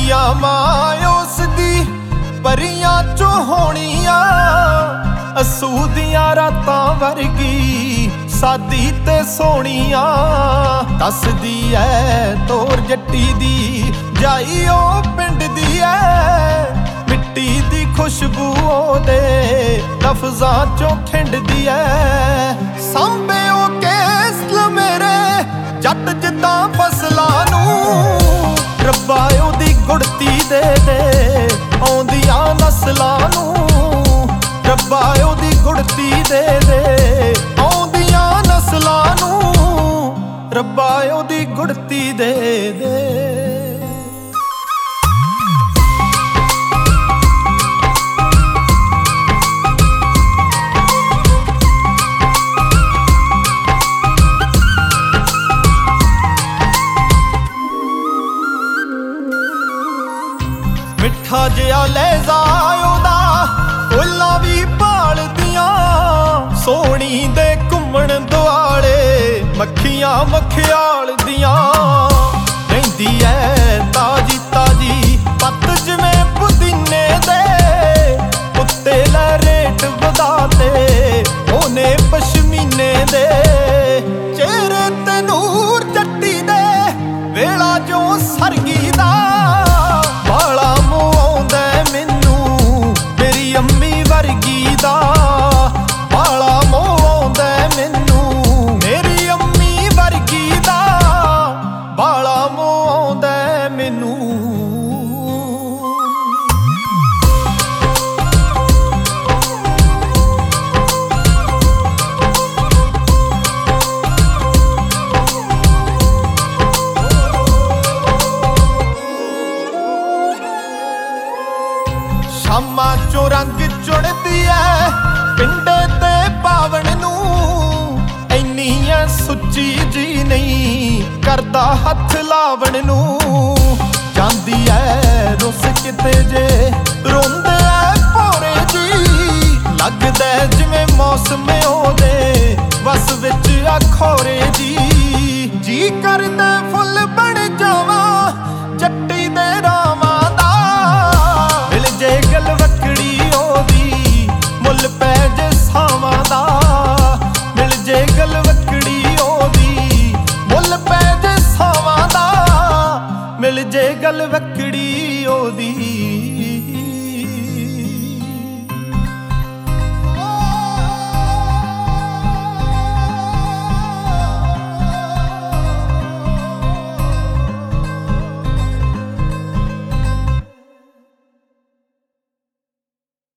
ਲੱਗਦੀਆਂ ਮਾਂ ਉਸ ਦੀ ਪਰੀਆਂ ਚੋਂ ਹੋਣੀਆਂ। ਅਸੂ ਦੀਆਂ ਰਾਤਾਂ ਵਰਗੀ ਸਾਦੀ ਤੇ ਸੋਹਣੀਆਂ। ਦੱਸਦੀ ਐ ਤੋਰ ਜੱਟੀ ਦੀ ਜਾਈ ਉਹ ਪਿੰਡ ਦੀ ਐ। ਮਿੱਟੀ ਦੀ ਖੁਸ਼ਬੂ ਉਹਦੇ ਲਫ਼ਜ਼ਾਂ ਚੋਂ ਖਿੰਡਦੀ ਐ। ਸਾਂਭੇ ਉਹ ਕੇਸ ਮੇਰੇ ਜੱਟ ਜਿੱਦਾਂ ਫਸਲਾਂ ਨੂੰ। ਰੱਬਾ ਉਹਦੀ ਗੁੜਤੀ ਦੇ ਦੇ ਆਉਂਦੀਆਂ ਨਸਲਾਂ ਨੂੰ। ਰੱਬਾ ਉਹਦੀ ਗੁੜਤੀ ਦੇ ਦੇ ਆਉਂਦੀਆਂ ਨਸਲਾਂ ਨੂੰ। ਰੱਬਾ ਉਹਦੀ ਗੁੜਤੀ ਦੇ ਦੇ। ਮਿੱਠਾ ਜਿਹਾ ਲਹਿਜ਼ਾ ਉਹਦਾ ਫੁੱਲਾਂ ਵੀ ਭਾਲਦੀਆਂ। ਸੋਹਣੀ ਦੇ ਘੁੰਮਣ ਦੁਆਲੇ ਮੱਖੀਆਂ ਮਖਿਆਲ ਦੀਆਂ। ਰਹਿੰਦੀ ਐ ਤਾਜੀ ਤਾਜੀ ਪੱਤ ਜਿਵੇਂ ਪੁਦੀਨੇ ਦੇ। ਉੱਤੇ ਲੈ ਰੇਟ ਵਧਾਤੇ ਉਹਨੇ ਪਸ਼ਮੀਨੇ ਦੇ। ਚਿਹਰੇ ਤੇ ਨੂਰ ਜੱਟੀ ਦੇ ਵੇਲਾ ਜੋ ਸਰਗੀ ਦਾ। ਬਾਲਾ ਮੂੰਹ ਆਉਂਦਾ ਮੈਨੂੰ ਮੇਰੀ ਅੰਮੀ ਵਰਗੀ ਦਾ। ਬਾਲਾ ਮੂੰਹ ਆਉਂਦਾ ਮੈਨੂੰ ਮੇਰੀ ਅੰਮੀ ਵਰਗੀ ਦਾ। ਬਾਲਾ ਮੂੰਹ ਆਉਂਦਾ ਮੈਨੂੰ। ਸ਼ਾਮਾਂ ਚੋਂ ਰੰਗ ਚੁੜਦੀ ਐ ਪਿੰਡੇ ਤੇ ਪਾਵਣ ਨੂੰ। ਇੰਨੀ ਐ ਸੁੱਚੀ ਜੀ ਨਹੀਂ ਕਰਦਾ ਹੱਥ ਲਾਵਣ ਨੂੰ। ਜਾਂਦੀ ਐ ਰੁੱਸ ਕਿਤੇ ਜੇ ਰੋਂਦੇ ਐ ਭੋਰੇ ਜੀ। ਲੱਗਦਾ ਜਿਵੇਂ ਮੌਸਮ ਉਹਦੇ ਵਸ ਵਿੱਚ ਆ ਖੋਰੇ ਜੀ। ਜੀ ਕਰਦਾ ਫੁੱਲ ਬਣ ਜਾਵਾਂ ਜੱਟੀ ਦੇ ਰਾਵਾਂ ਦਾ। ਮਿਲ ਜੇ ਗਲਵਕੜੀ ਉਹਦੀ ਮੁੱਲ ਪੈ ਜੇ ਸਾਵਾਂ ਦਾ। ਮਿਲ ਜੇ ਗਲਵਕੜੀ ਉਹਦੀ ਮੁੱਲ ਪੈ ਜੇ ਸਾਵਾਂ ਦਾ। ਮਿਲ ਜੇ ਗਲਵਕੜੀ ਉਹਦੀ